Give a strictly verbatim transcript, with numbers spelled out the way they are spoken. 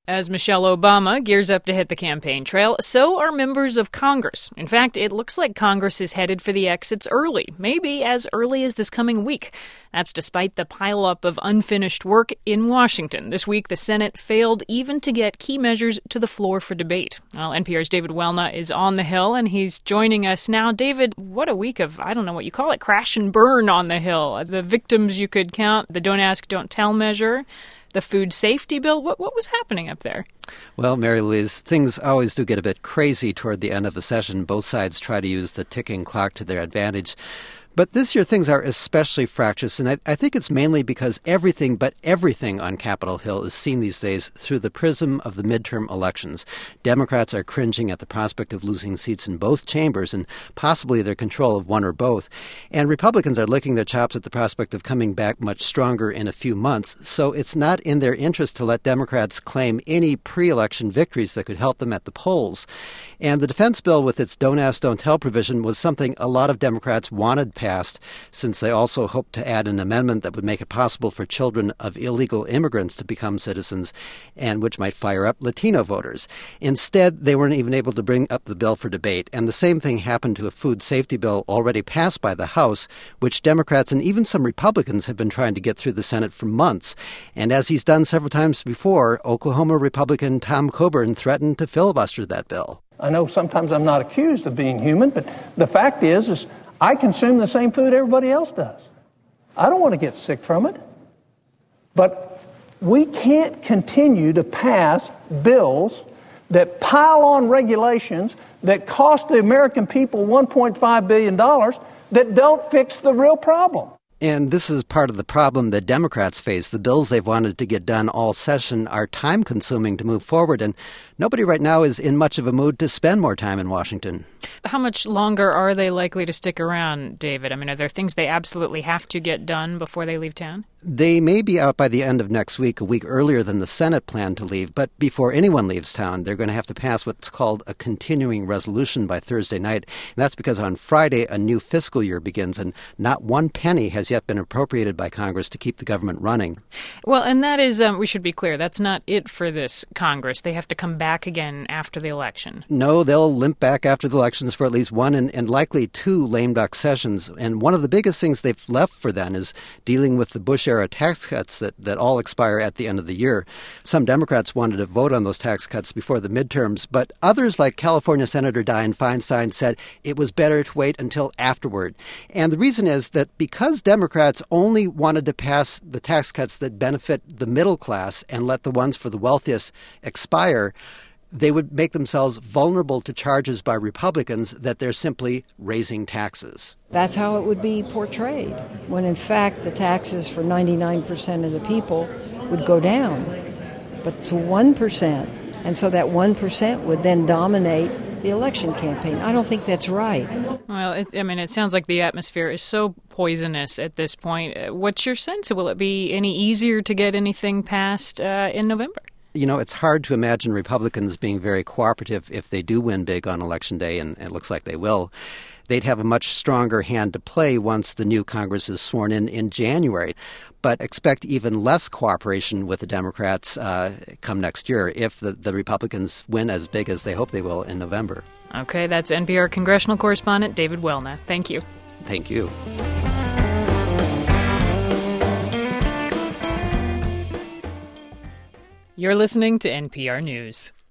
As Michelle Obama gears up to hit the campaign trail, so are members of Congress. In fact, it looks like Congress is headed for the exits early, maybe as early as this coming week. That's despite the pileup of unfinished work in Washington. This week, the Senate failed even to get key measures to the floor for debate. Well, N P R's David Welna is on the Hill, and he's joining us now. David, what a week of, I don't know what you call it, crash and burn on the Hill. The victims you could count, the Don't Ask, Don't Tell measure, the food safety bill. What what was happening up there? Well, Mary Louise, things always do get a bit crazy toward the end of a session. Both sides try to use the ticking clock to their advantage. But this year, things are especially fractious, and I, I think it's mainly because everything but everything on Capitol Hill is seen these days through the prism of the midterm elections. Democrats are cringing at the prospect of losing seats in both chambers and possibly their control of one or both. And Republicans are licking their chops at the prospect of coming back much stronger in a few months. So it's not in their interest to let Democrats claim any pre-election victories that could help them at the polls. And the defense bill with its Don't Ask, Don't Tell provision was something a lot of Democrats wanted passed. Passed, since they also hoped to add an amendment that would make it possible for children of illegal immigrants to become citizens, and which might fire up Latino voters. Instead, they weren't even able to bring up the bill for debate, and the same thing happened to a food safety bill already passed by the House, which Democrats and even some Republicans have been trying to get through the Senate for months. And as he's done several times before, Oklahoma Republican Tom Coburn threatened to filibuster that bill. I know sometimes I'm not accused of being human, but the fact is, is I consume the same food everybody else does. I don't want to get sick from it. But we can't continue to pass bills that pile on regulations that cost the American people one point five billion dollars that don't fix the real problem. And this is part of the problem that Democrats face. The bills they've wanted to get done all session are time-consuming to move forward, and nobody right now is in much of a mood to spend more time in Washington. How much longer are they likely to stick around, David? I mean, are there things they absolutely have to get done before they leave town? They may be out by the end of next week, a week earlier than the Senate planned to leave. But before anyone leaves town, they're going to have to pass what's called a continuing resolution by Thursday night. And that's because on Friday, a new fiscal year begins, and not one penny has yet been appropriated by Congress to keep the government running. Well, and that is, um, we should be clear, that's not it for this Congress. They have to come back again after the election. No, they'll limp back after the elections for at least one and, and likely two lame duck sessions. And one of the biggest things they've left for then is dealing with the Bush-era tax cuts that, that all expire at the end of the year. Some Democrats wanted to vote on those tax cuts before the midterms, but others, like California Senator Dianne Feinstein, said it was better to wait until afterward. And the reason is that because Democrats only wanted to pass the tax cuts that benefit the middle class and let the ones for the wealthiest expire, they would make themselves vulnerable to charges by Republicans that they're simply raising taxes. That's how it would be portrayed, when in fact the taxes for ninety-nine percent of the people would go down, but to one percent. And so that one percent would then dominate the election campaign. I don't think that's right. Well, it, I mean, it sounds like the atmosphere is so poisonous at this point. What's your sense? Will it be any easier to get anything passed uh, in November? You know, it's hard to imagine Republicans being very cooperative if they do win big on Election Day, and it looks like they will. They'd have a much stronger hand to play once the new Congress is sworn in in January. But expect even less cooperation with the Democrats uh, come next year if the, the Republicans win as big as they hope they will in November. Okay, that's N P R congressional correspondent David Welna. Thank you. Thank you. You're listening to N P R News.